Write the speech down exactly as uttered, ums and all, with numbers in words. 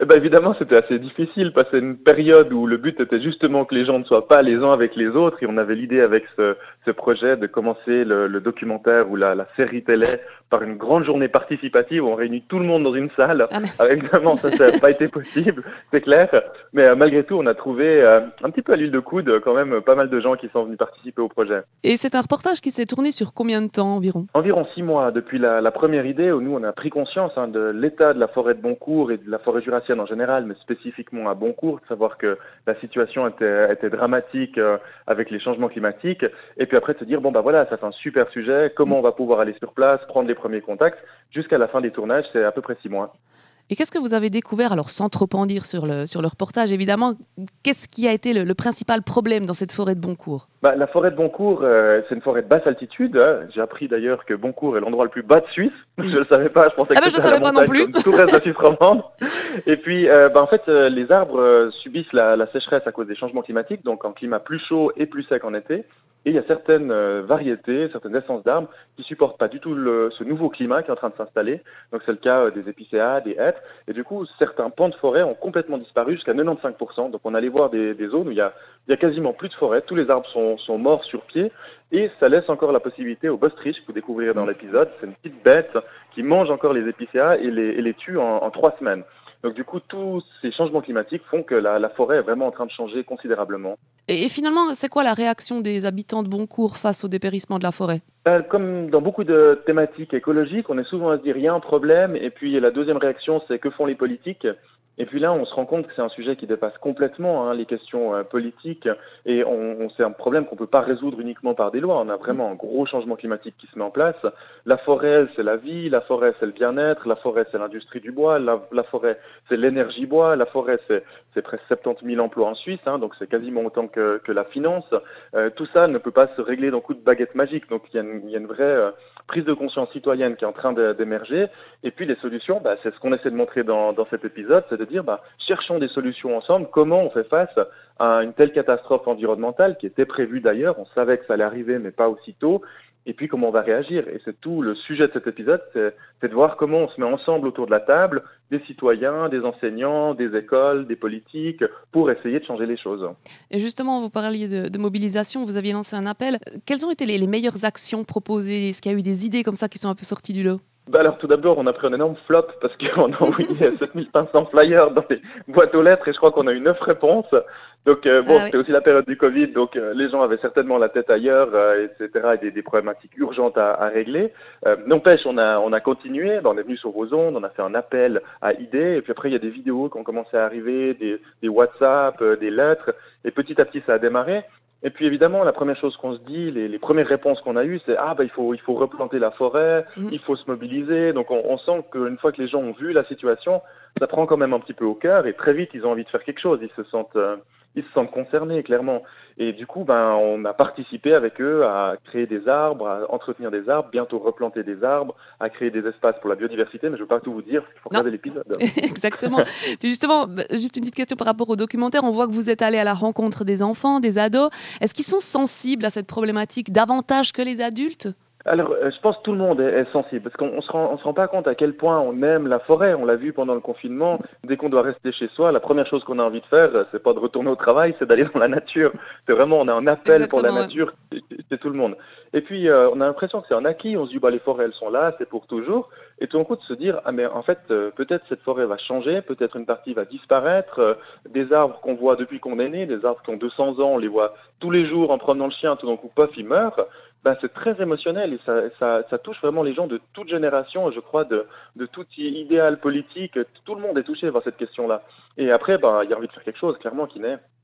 Eh ben évidemment, c'était assez difficile parce que c'est une période où le but était justement que les gens ne soient pas les uns avec les autres et on avait l'idée avec ce, ce projet de commencer le, le documentaire ou la, la série télé par une grande journée participative où on réunit tout le monde dans une salle. Ah Alors mince. évidemment, ça, ça n'a pas été possible, c'est clair. Mais euh, malgré tout, on a trouvé euh, un petit peu à l'huile de coude euh, quand même euh, pas mal de gens qui sont venus participer au projet. Et c'est un reportage qui s'est tourné sur combien de temps environ? Environ six mois depuis la, la première idée où nous on a pris conscience hein, de l'état de la forêt de Boncourt et de la forêt jurassienne en général, mais spécifiquement à Boncourt, de savoir que la situation était, était dramatique euh, avec les changements climatiques, et puis après de se dire bon bah voilà, ça fait un super sujet, Mm. comment on va pouvoir aller sur place, prendre les premiers contacts, jusqu'à la fin des tournages, c'est à peu près six mois. Et qu'est-ce que vous avez découvert, alors sans trop en dire sur le, sur le reportage, évidemment, qu'est-ce qui a été le, le principal problème dans cette forêt de Boncourt? Bah, la forêt de Boncourt, euh, c'est une forêt de basse altitude. Hein. J'ai appris d'ailleurs que Boncourt est l'endroit le plus bas de Suisse. Je ne Oui. le savais pas, je pensais Ah que ben je ne c'était à la savais pas non montagne plus. comme tout le reste de la Suisse romande. Et puis, euh, bah, en fait, euh, les arbres euh, subissent la, la sécheresse à cause des changements climatiques, donc en climat plus chaud et plus sec en été. Et il y a certaines euh, variétés, certaines essences d'arbres qui supportent pas du tout le, ce nouveau climat qui est en train de s'installer. Donc c'est le cas euh, des épicéas, des hêtres. Et du coup, certains pans de forêt ont complètement disparu jusqu'à quatre-vingt-quinze pour cent. Donc on allait voir des, des zones où il y a, il y a quasiment plus de forêt. Tous les arbres sont, sont morts sur pied. Et ça laisse encore la possibilité au bostrich, que vous découvrirez dans l'épisode, c'est une petite bête qui mange encore les épicéas et les, et les tue en, en trois semaines. Donc du coup, tous ces changements climatiques font que la, la forêt est vraiment en train de changer considérablement. Et, et finalement, c'est quoi la réaction des habitants de Boncourt face au dépérissement de la forêt? Euh, Comme dans beaucoup de thématiques écologiques, on est souvent à se dire il y a un problème, et puis la deuxième réaction c'est que font les politiques. Et puis là, on se rend compte que c'est un sujet qui dépasse complètement hein, les questions euh, politiques, et on, on- c'est un problème qu'on ne peut pas résoudre uniquement par des lois. On a Mm. vraiment un gros changement climatique qui se met en place. La forêt, c'est la vie, la forêt, c'est le bien-être, la forêt, c'est l'industrie du bois, la, la forêt, c'est l'énergie bois, la forêt, c'est, c'est presque soixante-dix mille emplois en Suisse, hein, donc c'est quasiment autant que, que la finance. Euh, tout ça ne peut pas se régler d'un coup de baguette magique. Donc il y a une, il y a une vraie euh, prise de conscience citoyenne qui est en train de- d'émerger. Et puis les solutions, bah, c'est ce qu'on essaie de montrer dans, dans cet épisode, c'est de dire bah, cherchons des solutions ensemble. Comment on fait face à une telle catastrophe environnementale qui était prévue d'ailleurs. On savait que ça allait arriver, mais pas aussitôt. Et puis comment on va réagir. Et c'est tout le sujet de cet épisode, c'est, c'est de voir comment on se met ensemble autour de la table, des citoyens, des enseignants, des écoles, des politiques, pour essayer de changer les choses. Et justement, vous parliez de, de mobilisation, vous aviez lancé un appel. Euh, Quelles ont été les, les meilleures actions proposées? Est-ce qu'il y a eu des idées comme ça qui sont un peu sorties du lot? Bah alors tout d'abord, on a pris un énorme flop parce qu'on a envoyé sept mille cinq cents flyers dans les boîtes aux lettres et je crois qu'on a eu neuf réponses. Donc euh, bon, Ah oui. c'était aussi la période du Covid, donc euh, les gens avaient certainement la tête ailleurs, euh, et cetera, et des, des problématiques urgentes à, à régler. Euh, N'empêche, on a, on a continué, bah, on est venu sur vos ondes, on a fait un appel à idées, et puis après il y a des vidéos qui ont commencé à arriver, des, des WhatsApp, euh, des lettres, et petit à petit ça a démarré. Et puis évidemment, la première chose qu'on se dit, les, les premières réponses qu'on a eues, c'est ah bah il faut il faut replanter la forêt, Mhm. il faut se mobiliser. Donc on, on sent qu'une fois que les gens ont vu la situation, ça prend quand même un petit peu au cœur et très vite ils ont envie de faire quelque chose. Ils se sentent euh, ils se sentent concernés clairement. Et du coup, ben on a participé avec eux à créer des arbres, à entretenir des arbres, bientôt replanter des arbres, à créer des espaces pour la biodiversité. Mais je ne veux pas tout vous dire, il faut Non, regarder l'épisode. exactement. Puis justement, bah, juste une petite question par rapport au documentaire. On voit que vous êtes allé à la rencontre des enfants, des ados. Est-ce qu'ils sont sensibles à cette problématique davantage que les adultes? Alors, euh, je pense que tout le monde est, est sensible parce qu'on on se rend, on se rend pas compte à quel point on aime la forêt. On l'a vu pendant le confinement. Dès qu'on doit rester chez soi, la première chose qu'on a envie de faire, euh, c'est pas de retourner au travail, c'est d'aller dans la nature. C'est vraiment, on a un appel pour la Exactement, ouais. nature, c'est c'est tout le monde. Et puis, euh, on a l'impression que c'est un acquis. On se dit, bah les forêts, elles sont là, c'est pour toujours. Et tout d'un coup, de se dire, ah mais en fait, euh, peut-être cette forêt va changer, peut-être une partie va disparaître. Euh, des arbres qu'on voit depuis qu'on est né, des arbres qui ont deux cents ans, on les voit tous les jours en promenant le chien, tout d'un coup, pof, ils meurent. Ben, c'est très émotionnel et ça, ça, ça touche vraiment les gens de toute génération, je crois, de, de tout i- idéal politique. Tout le monde est touché par cette question-là. Et après, ben, il y a envie de faire quelque chose, clairement, qui naît.